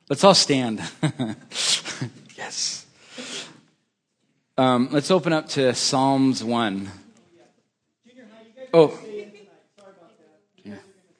Let's all stand. Yes. Let's open up to Psalms 1. Oh. Yeah.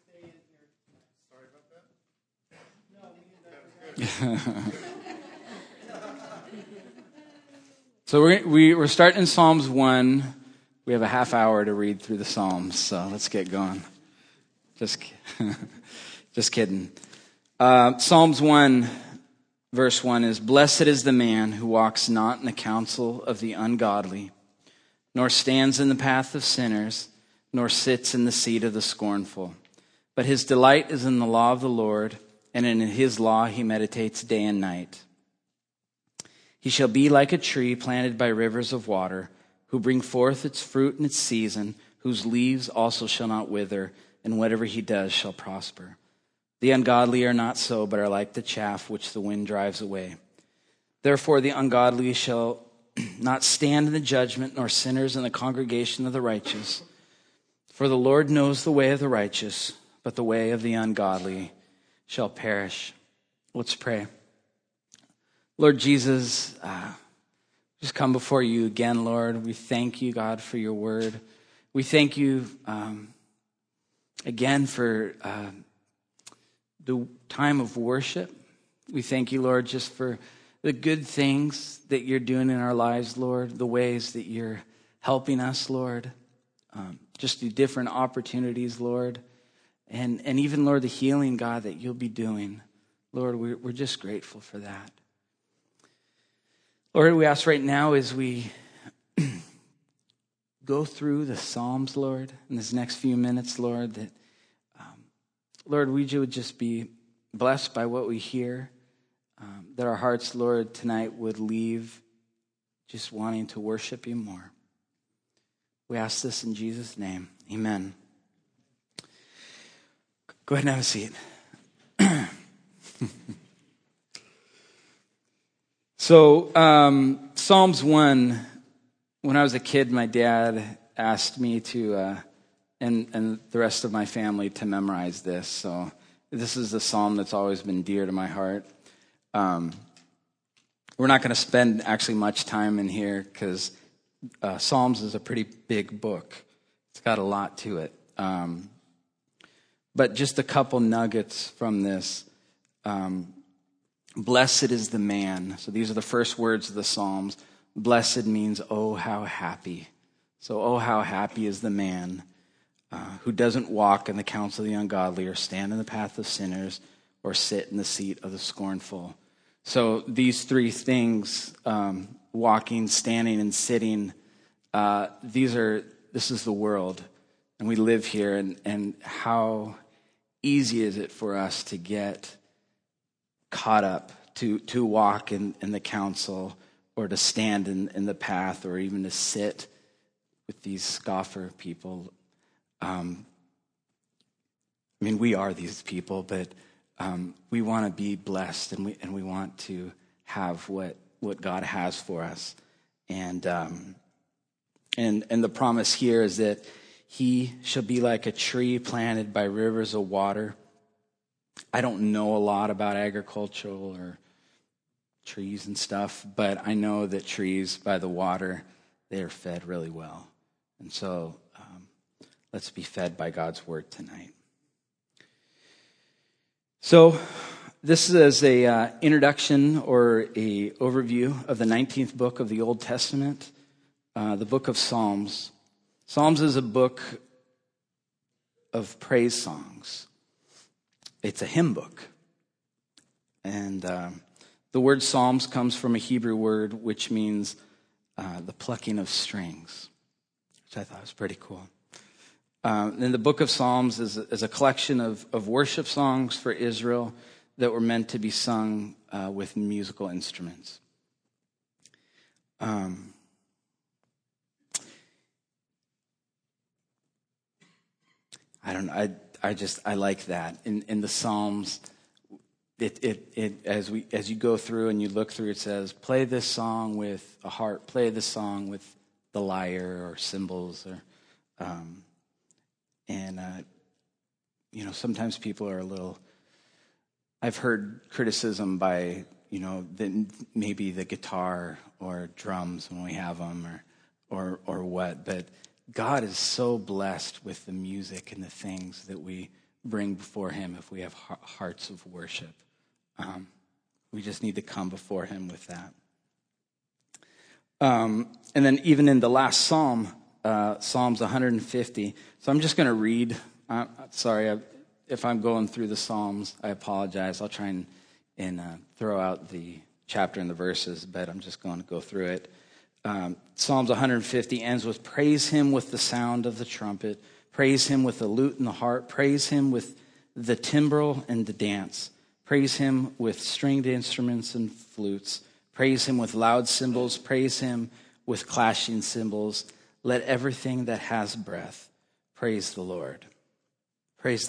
So we're starting in Psalms 1. We have a half hour to read through the Psalms, so let's get going. Just kidding. Psalms 1, verse 1 is, "Blessed is the man who walks not in the counsel of the ungodly, nor stands in the path of sinners, nor sits in the seat of the scornful. But his delight is in the law of the Lord, and in his law he meditates day and night. He shall be like a tree planted by rivers of water, who bring forth its fruit in its season, whose leaves also shall not wither, and whatever he does shall prosper. The ungodly are not so, but are like the chaff which the wind drives away. Therefore the ungodly shall not stand in the judgment, nor sinners in the congregation of the righteous. For the Lord knows the way of the righteous, but the way of the ungodly shall perish." Let's pray. Lord Jesus, just come before you again, Lord. We thank you, God, for your word. We thank you again for the time of worship. We thank you, Lord, just for the good things that you're doing in our lives, Lord, the ways that you're helping us, Lord, just the different opportunities, Lord, and even, Lord, the healing, God, that you'll be doing. Lord, we're just grateful for that. Lord, we ask right now as we go through the Psalms, Lord, in this next few minutes, Lord, that, Lord, we would just be blessed by what we hear, that our hearts, Lord, tonight would leave just wanting to worship you more. We ask this in Jesus' name. Amen. Go ahead and have a seat. So, Psalms 1, when I was a kid, my dad asked me to, and the rest of my family, to memorize this. So this is the psalm that's always been dear to my heart. We're not going to spend actually much time in here because Psalms is a pretty big book. It's got a lot to it. But just a couple nuggets from this. Blessed is the man. So these are the first words of the Psalms. Blessed means, oh, how happy. So, oh, how happy is the man who doesn't walk in the counsel of the ungodly, or stand in the path of sinners, or sit in the seat of the scornful. So these three things, walking, standing, and sitting, this is the world. And we live here, and how easy is it for us to get caught up, to walk in the counsel, or to stand in the path, or even to sit with these scoffer people. We are these people, but we want to be blessed, and we want to have what God has for us. And the promise here is that he shall be like a tree planted by rivers of water. I don't know a lot about agricultural or trees and stuff, but I know that trees by the water, they are fed really well. And so let's be fed by God's word tonight. So this is a introduction or a overview of the 19th book of the Old Testament, the book of Psalms. Psalms is a book of praise songs. It's a hymn book. And the word Psalms comes from a Hebrew word which means the plucking of strings, which I thought was pretty cool. And the book of Psalms is a collection of worship songs for Israel that were meant to be sung with musical instruments. I like that. In the Psalms, it as you go through and you look through, it says, play this song with a harp, play this song with the lyre or cymbals, or sometimes people are a little I've heard criticism by, maybe the guitar or drums when we have them or what, but God is so blessed with the music and the things that we bring before him if we have hearts of worship. We just need to come before him with that. And then even in the last psalm, Psalms 150. So I'm just going to read. Sorry, if I'm going through the Psalms, I apologize. I'll try and throw out the chapter and the verses, but I'm just going to go through it. Psalms 150 ends with, praise him with the sound of the trumpet. Praise him with the lute and the harp. Praise him with the timbrel and the dance. Praise him with stringed instruments and flutes. Praise him with loud cymbals. Praise him with clashing cymbals. Let everything that has breath praise the Lord. Praise the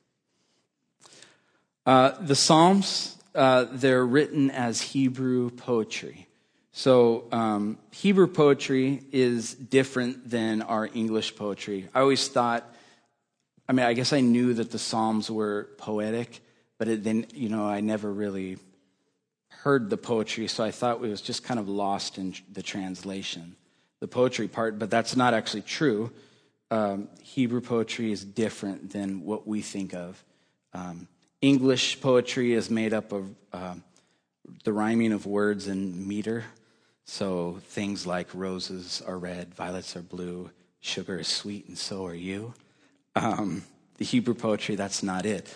Lord. The Psalms, they're written as Hebrew poetry. So Hebrew poetry is different than our English poetry. I always thought, I guess I knew that the Psalms were poetic, but I never really heard the poetry, so I thought it was just kind of lost in the translation, the poetry part, but that's not actually true. Hebrew poetry is different than what we think of. English poetry is made up of the rhyming of words and meter. So things like roses are red, violets are blue, sugar is sweet, and so are you. The Hebrew poetry, that's not it.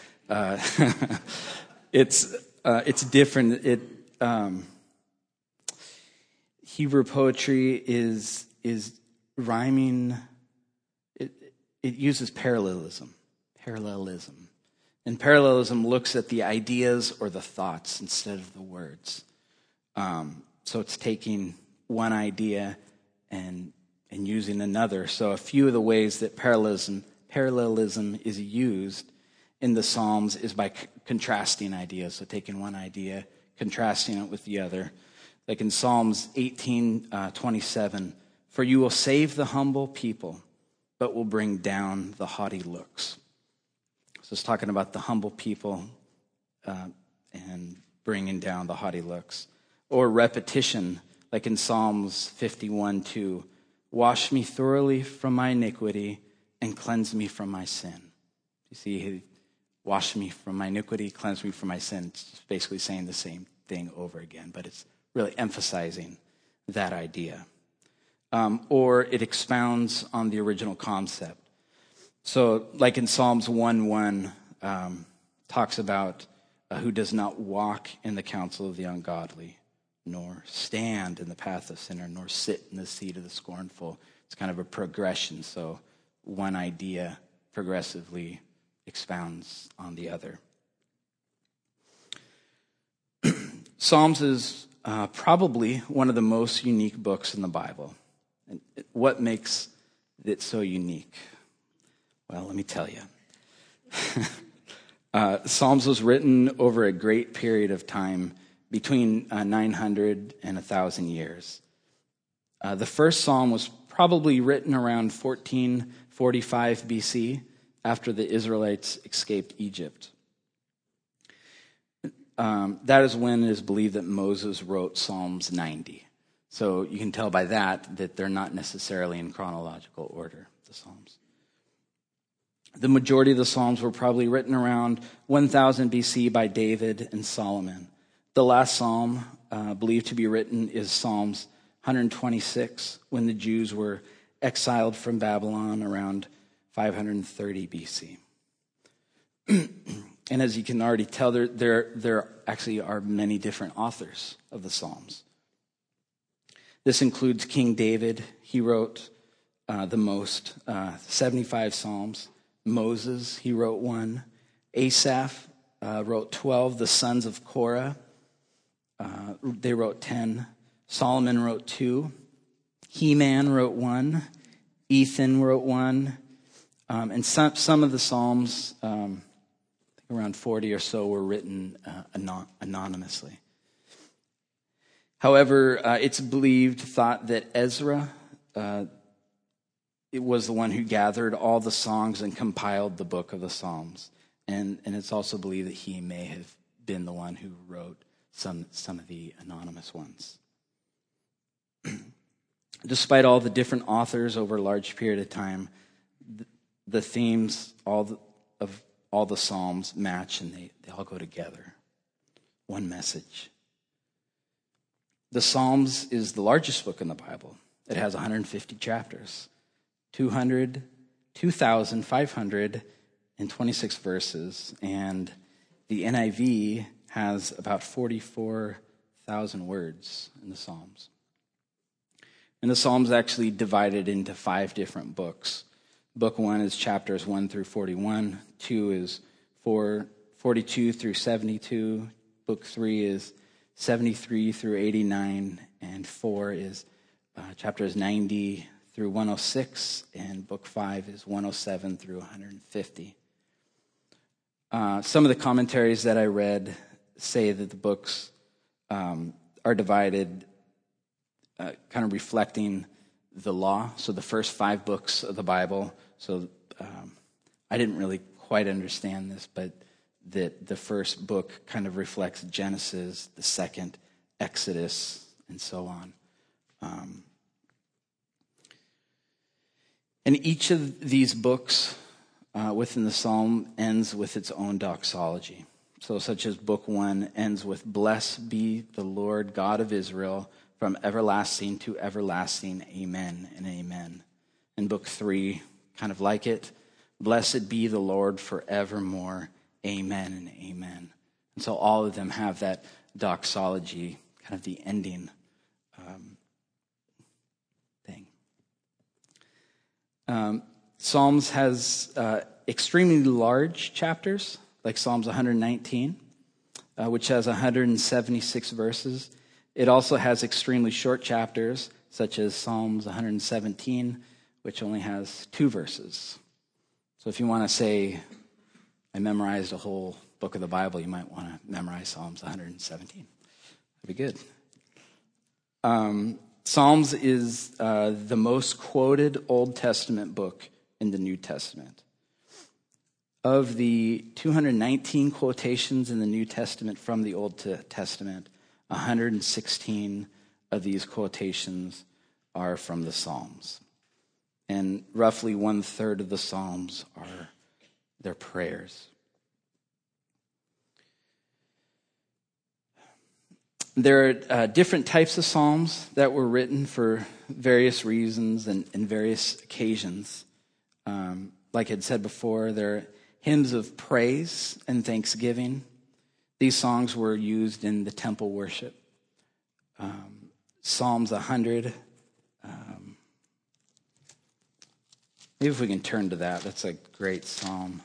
It's different. Hebrew poetry is rhyming. It uses parallelism, and parallelism looks at the ideas or the thoughts instead of the words. So it's taking one idea and using another. So a few of the ways that parallelism is used in the Psalms is by contrasting ideas. So taking one idea, contrasting it with the other. Like in Psalms 18:27, for you will save the humble people, but will bring down the haughty looks. So it's talking about the humble people and bringing down the haughty looks. Or repetition, like in Psalms 51:2, wash me thoroughly from my iniquity and cleanse me from my sin. You see, wash me from my iniquity, cleanse me from my sin. It's just basically saying the same thing over again, but it's really emphasizing that idea. Or it expounds on the original concept. So like in Psalms 1:1, talks about who does not walk in the counsel of the ungodly, nor stand in the path of sinner, nor sit in the seat of the scornful. It's kind of a progression. So one idea progressively expounds on the other. Psalms is probably one of the most unique books in the Bible. And what makes it so unique? Well, let me tell you. Psalms was written over a great period of time, between 900 and 1,000 years. The first psalm was probably written around 1445 BC, after the Israelites escaped Egypt. That is when it is believed that Moses wrote Psalms 90. So you can tell by that they're not necessarily in chronological order, the Psalms. The majority of the Psalms were probably written around 1000 BC by David and Solomon. The last psalm believed to be written is Psalms 126, when the Jews were exiled from Babylon around 530 BC. And as you can already tell, there actually are many different authors of the Psalms. This includes King David. He wrote the most, 75 Psalms. Moses, he wrote one. Asaph wrote 12. The sons of Korah, they wrote 10. Solomon wrote 2. Heman wrote 1. Ethan wrote 1. And some of the Psalms, around 40 or so, were written anonymously. However, it's thought that Ezra it was the one who gathered all the songs and compiled the book of the Psalms. And it's also believed that he may have been the one who wrote some of the anonymous ones. Despite all the different authors over a large period of time, the themes of all the Psalms match, and they all go together. One message. The Psalms is the largest book in the Bible. It has 150 chapters, 2,526 verses, and the NIV has about 44,000 words in the Psalms. And the Psalms actually divided into 5 different books. Book 1 is chapters 1 through 41. 2 is 42 through 72. Book 3 is 73 through 89. And 4 is chapters 90 through 106. And book 5 is 107 through 150. Some of the commentaries that I read say that the books are divided kind of reflecting the law. So the first 5 books of the Bible. So I didn't really quite understand this, but that the first book kind of reflects Genesis, the second Exodus, and so on. And each of these books within the Psalm ends with its own doxology. So such as book 1 ends with, "Blessed be the Lord God of Israel, from everlasting to everlasting, amen and amen." And book 3, kind of like it, "Blessed be the Lord forevermore, amen and amen." And so all of them have that doxology, kind of the ending thing. Psalms has extremely large chapters, like Psalms 119, which has 176 verses. It also has extremely short chapters, such as Psalms 117, which only has 2 verses. So if you want to say, I memorized a whole book of the Bible, you might want to memorize Psalms 117. That'd be good. Psalms is the most quoted Old Testament book in the New Testament. Of the 219 quotations in the New Testament from the Old Testament, 116 of these quotations are from the Psalms. And roughly 1/3 of the Psalms are their prayers. There are different types of Psalms that were written for various reasons and various occasions. Like I had said before, there are hymns of praise and thanksgiving. These songs were used in the temple worship. Psalms 100. Maybe if we can turn to that. That's a great psalm.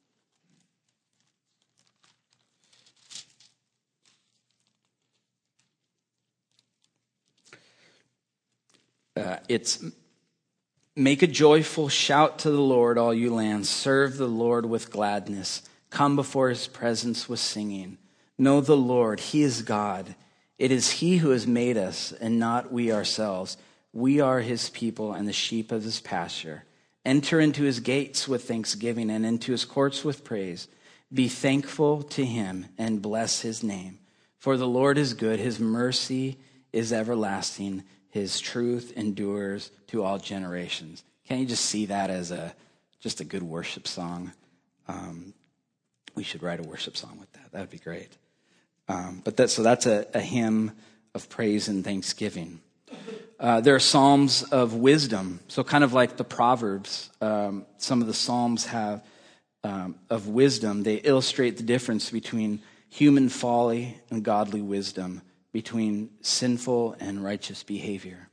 It's, "Make a joyful shout to the Lord, all you lands. Serve the Lord with gladness. Come before his presence with singing. Know the Lord, he is God. It is he who has made us, and not we ourselves. We are his people and the sheep of his pasture. Enter into his gates with thanksgiving and into his courts with praise. Be thankful to him and bless his name. For the Lord is good, his mercy is everlasting, his truth endures to all generations." Can't you just see that as just a good worship song? We should write a worship song with that. That would be great. That's a hymn of praise and thanksgiving. There are psalms of wisdom, so kind of like the Proverbs. Some of the psalms have of wisdom. They illustrate the difference between human folly and godly wisdom, between sinful and righteous behavior.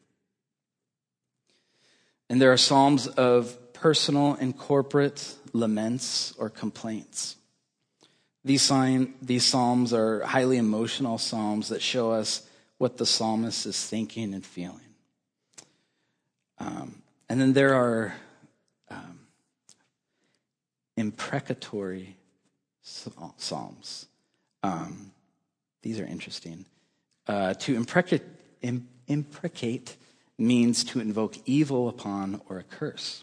And there are psalms of personal and corporate laments or complaints. These psalms are highly emotional psalms that show us what the psalmist is thinking and feeling. And then there are imprecatory psalms. These are interesting. To imprecate means to invoke evil upon or a curse.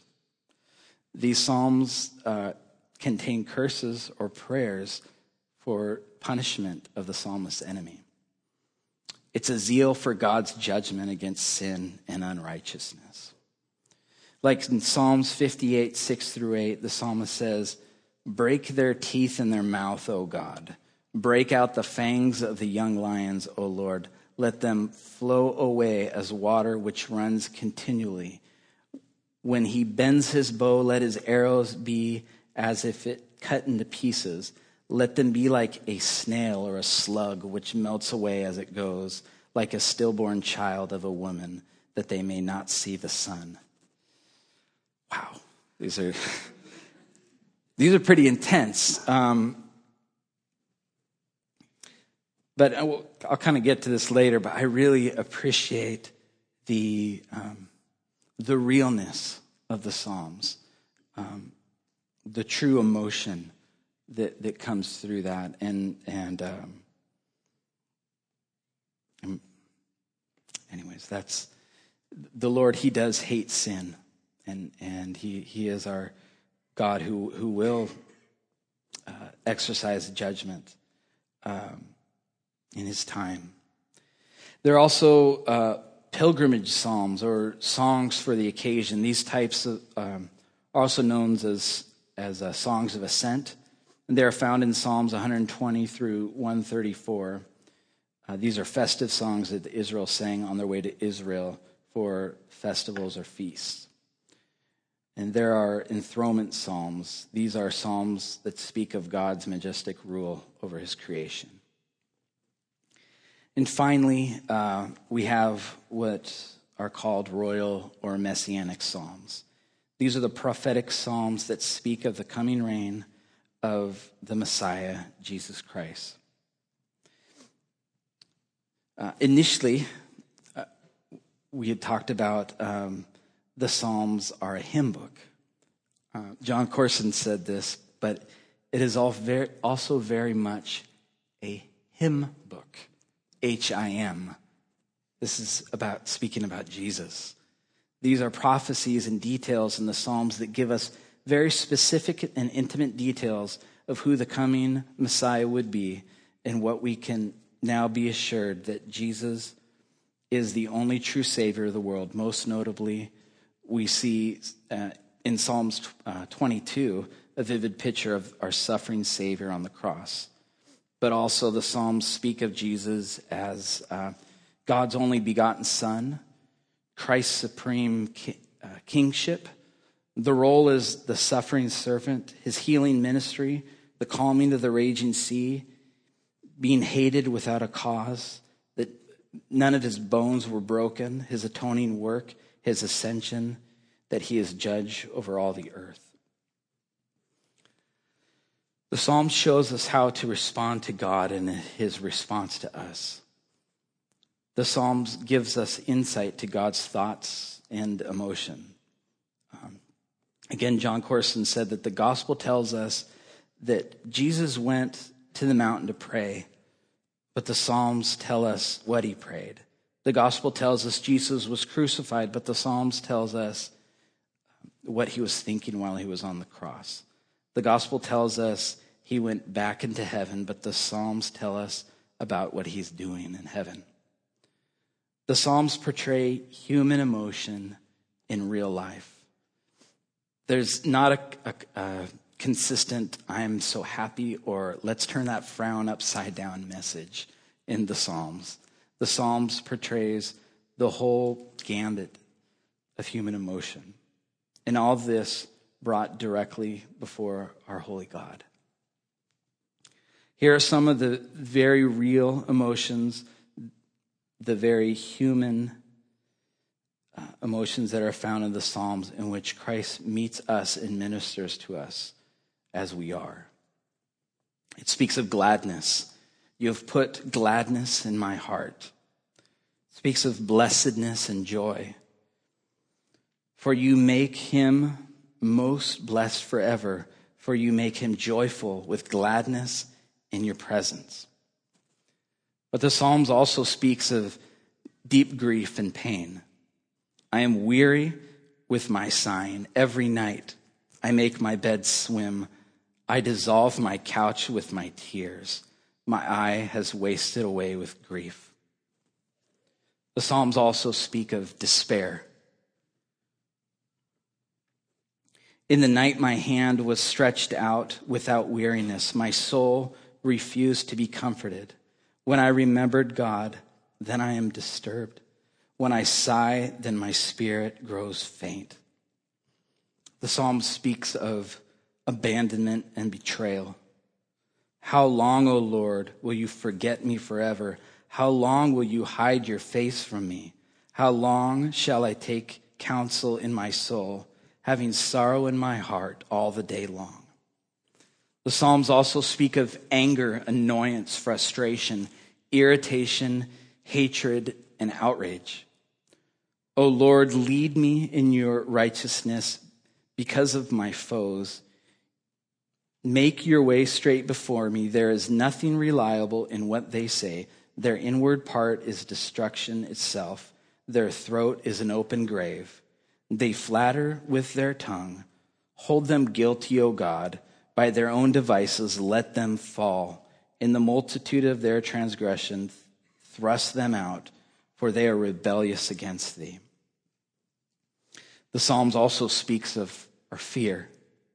These psalms contain curses or prayers for punishment of the psalmist's enemy. It's a zeal for God's judgment against sin and unrighteousness. Like in Psalms 58, 6-8, the psalmist says, "Break their teeth in their mouth, O God. Break out the fangs of the young lions, O Lord. Let them flow away as water which runs continually. When he bends his bow, let his arrows be as if it cut into pieces. Let them be like a snail or a slug which melts away as it goes, like a stillborn child of a woman, that they may not see the sun." Wow, these are pretty intense. But I'll kind of get to this later. But I really appreciate the realness of the Psalms, the true emotion that comes through that, and anyways, that's the Lord. He does hate sin, and he is our God who will exercise judgment in his time. There are also pilgrimage psalms or songs for the occasion. These types are also known as songs of ascent. And they are found in Psalms 120 through 134. These are festive songs that Israel sang on their way to Israel for festivals or feasts. And there are enthronement psalms. These are psalms that speak of God's majestic rule over his creation. And finally, we have what are called royal or messianic psalms. These are the prophetic psalms that speak of the coming reign of the Messiah, Jesus Christ. Initially, we had talked about the Psalms are a hymn book. John Corson said this, but it is also very much a hymn book, H-I-M. This is speaking about Jesus. These are prophecies and details in the Psalms that give us very specific and intimate details of who the coming Messiah would be, and what we can now be assured that Jesus is the only true Savior of the world. Most notably, we see in Psalms 22 a vivid picture of our suffering Savior on the cross. But also the Psalms speak of Jesus as God's only begotten Son, Christ's supreme kingship, the role as the suffering servant, his healing ministry, the calming of the raging sea, being hated without a cause, that none of his bones were broken, his atoning work, his ascension, that he is judge over all the earth. The Psalm shows us how to respond to God and his response to us. The Psalms gives us insight to God's thoughts and emotion. Again, John Corson said that the gospel tells us that Jesus went to the mountain to pray, but the Psalms tell us what he prayed. The gospel tells us Jesus was crucified, but the Psalms tells us what he was thinking while he was on the cross. The gospel tells us he went back into heaven, but the Psalms tell us about what he's doing in heaven. The Psalms portray human emotion in real life. There's not a consistent, "I'm so happy," or "let's turn that frown upside down" message in the Psalms. The Psalms portrays the whole gambit of human emotion. And all this brought directly before our holy God. Here are some of the very real emotions, the very human emotions that are found in the Psalms, in which Christ meets us and ministers to us as we are. It speaks of gladness. "You have put gladness in my heart." It speaks of blessedness and joy. "For you make him most blessed forever, for you make him joyful with gladness in your presence." But the Psalms also speaks of deep grief and pain. "I am weary with my sighing. Every night I make my bed swim. I dissolve my couch with my tears. My eye has wasted away with grief. The Psalms also speak of despair. In the night my hand was stretched out without weariness. My soul refused to be comforted. When I remembered God, then I am disturbed. When I sigh, then my spirit grows faint. The Psalm speaks of abandonment and betrayal. How long, O Lord, will you forget me forever? How long will you hide your face from me? How long shall I take counsel in my soul, having sorrow in my heart all the day long? The Psalms also speak of anger, annoyance, frustration, irritation, hatred, and outrage. O Lord, lead me in your righteousness because of my foes. Make your way straight before me. There is nothing reliable in what they say. Their inward part is destruction itself. Their throat is an open grave. They flatter with their tongue. Hold them guilty, O God. By their own devices, let them fall. In the multitude of their transgression, thrust them out, for they are rebellious against thee. The Psalms also speaks of our fear.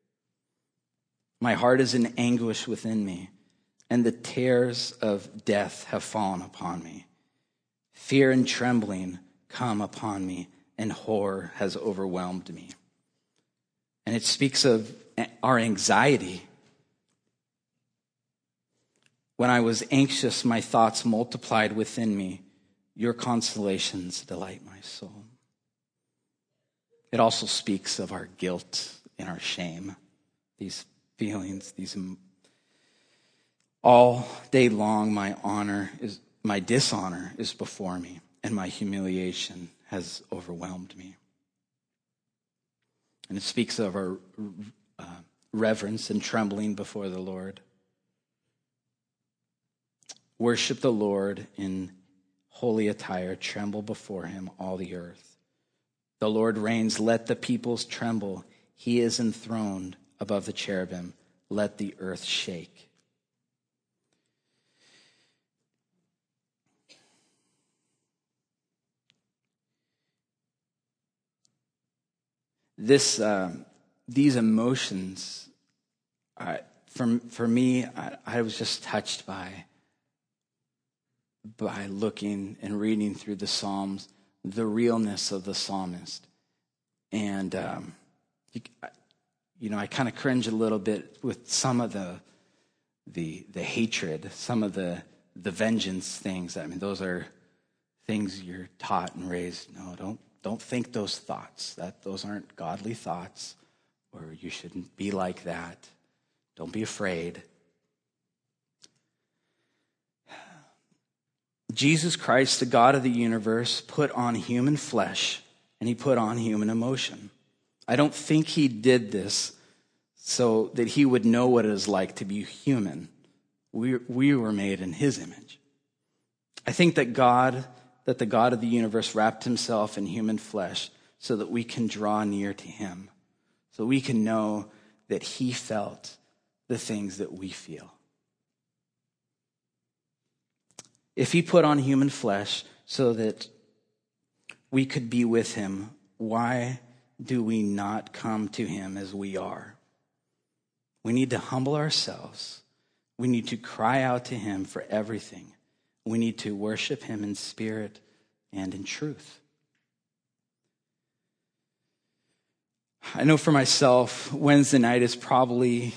My heart is in anguish within me, and the terrors of death have fallen upon me. Fear and trembling come upon me, and horror has overwhelmed me. And it speaks of our anxiety. When I was anxious, my thoughts multiplied within me. Your consolations delight my soul. It also speaks of our guilt and our shame. These feelings, all day long my dishonor is before me, and my humiliation has overwhelmed me. And it speaks of our reverence and trembling before the Lord. Worship the Lord in holy attire, tremble before him, all the earth. The Lord reigns, let the peoples tremble. He is enthroned above the cherubim, let the earth shake. These emotions, for me, I was just touched by looking and reading through the Psalms, the realness of the psalmist. And, I kind of cringe a little bit with some of the hatred, some of the vengeance things. I mean, those are things you're taught and raised. No, don't think those thoughts. Those aren't godly thoughts, or you shouldn't be like that. Don't be afraid. Jesus Christ, the God of the universe, put on human flesh, and he put on human emotion. I don't think he did this so that he would know what it is like to be human. We were made in his image. I think that the God of the universe wrapped himself in human flesh so that we can draw near to him, so we can know that he felt the things that we feel. If he put on human flesh so that we could be with him, why do we not come to him as we are? We need to humble ourselves. We need to cry out to him for everything. We need to worship him in spirit and in truth. I know for myself, Wednesday night is probably,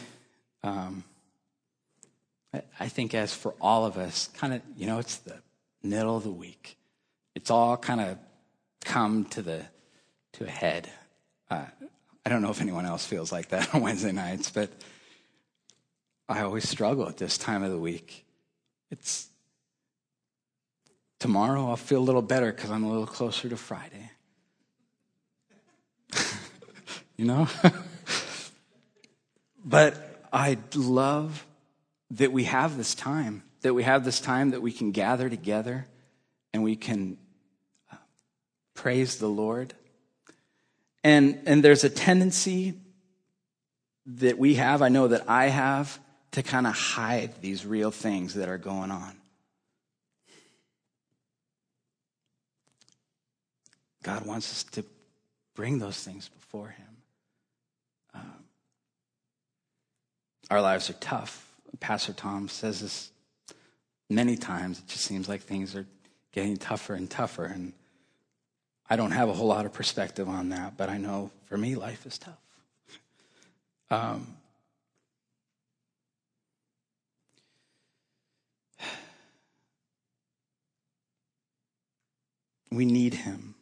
I think as for all of us, kind of, it's the middle of the week. It's all kind of come to a head. I don't know if anyone else feels like that on Wednesday nights, but I always struggle at this time of the week. Tomorrow I'll feel a little better because I'm a little closer to Friday. But I love that we have this time, that we can gather together and we can praise the Lord. And there's a tendency that we have, I know that I have, to kind of hide these real things that are going on. God wants us to bring those things before him. Our lives are tough. Pastor Tom says this many times. It just seems like things are getting tougher and tougher. And I don't have a whole lot of perspective on that, but I know for me, life is tough. We need him.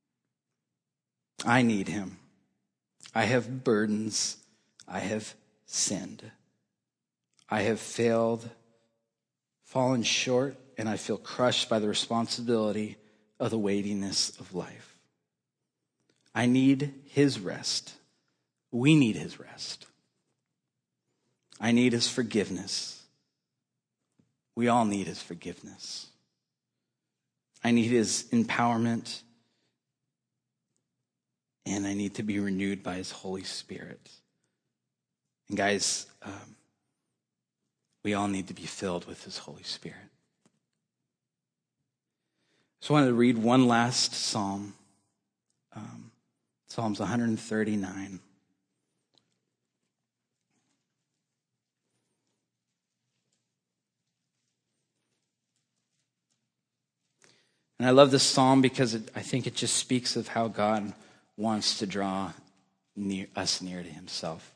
I need him. I have burdens. I have sinned. I have failed, fallen short, and I feel crushed by the responsibility of the weightiness of life. I need his rest. We need his rest. I need his forgiveness. We all need his forgiveness. I need his empowerment. And I need to be renewed by his Holy Spirit. And guys, we all need to be filled with his Holy Spirit. So I wanted to read one last psalm. Psalms 139. And I love this psalm because I think it just speaks of how God wants to draw us near to himself.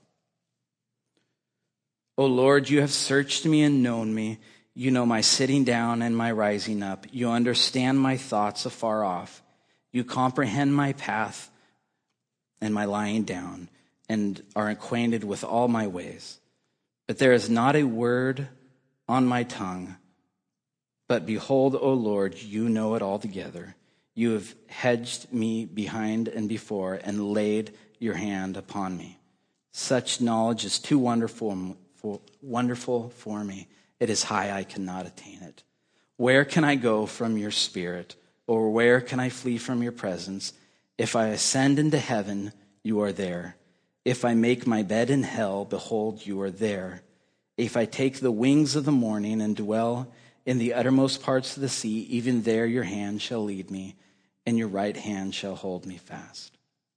O Lord, you have searched me and known me. You know my sitting down and my rising up. You understand my thoughts afar off. You comprehend my path and my lying down, and are acquainted with all my ways. But there is not a word on my tongue. But behold, O Lord, you know it altogether. You have hedged me behind and before and laid your hand upon me. Such knowledge is too wonderful for me. It is high, I cannot attain it. Where can I go from your spirit? Or where can I flee from your presence? If I ascend into heaven, you are there. If I make my bed in hell, behold, you are there. If I take the wings of the morning and dwell in the uttermost parts of the sea, even there your hand shall lead me, and your right hand shall hold me fast.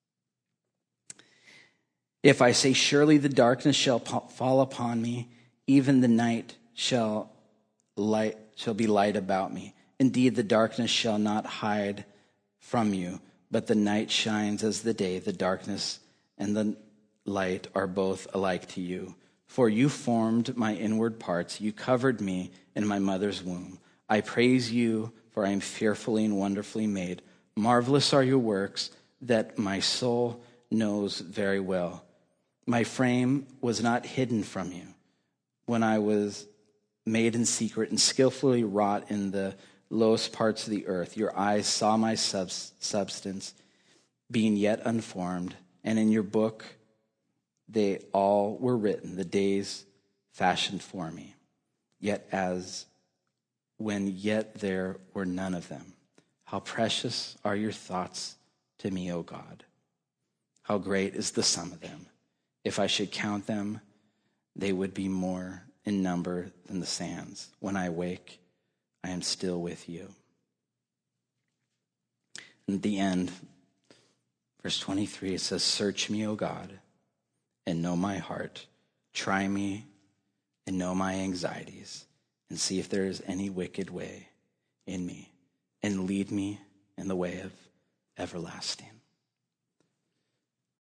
If I say, surely the darkness shall fall upon me, even the night shall be light about me. Indeed, the darkness shall not hide from you, but the night shines as the day. The darkness and the light are both alike to you. For you formed my inward parts. You covered me in my mother's womb. I praise you, for I am fearfully and wonderfully made. Marvelous are your works that my soul knows very well. My frame was not hidden from you when I was made in secret and skillfully wrought in the lowest parts of the earth. Your eyes saw my substance being yet unformed, and in your book they all were written, the days fashioned for me, yet there were none of them. How precious are your thoughts to me, O God. How great is the sum of them. If I should count them, they would be more in number than the sands. When I wake, I am still with you. And at the end, verse 23, it says, search me, O God, and know my heart. Try me and know my anxieties, and see if there is any wicked way in me, and lead me in the way of everlasting.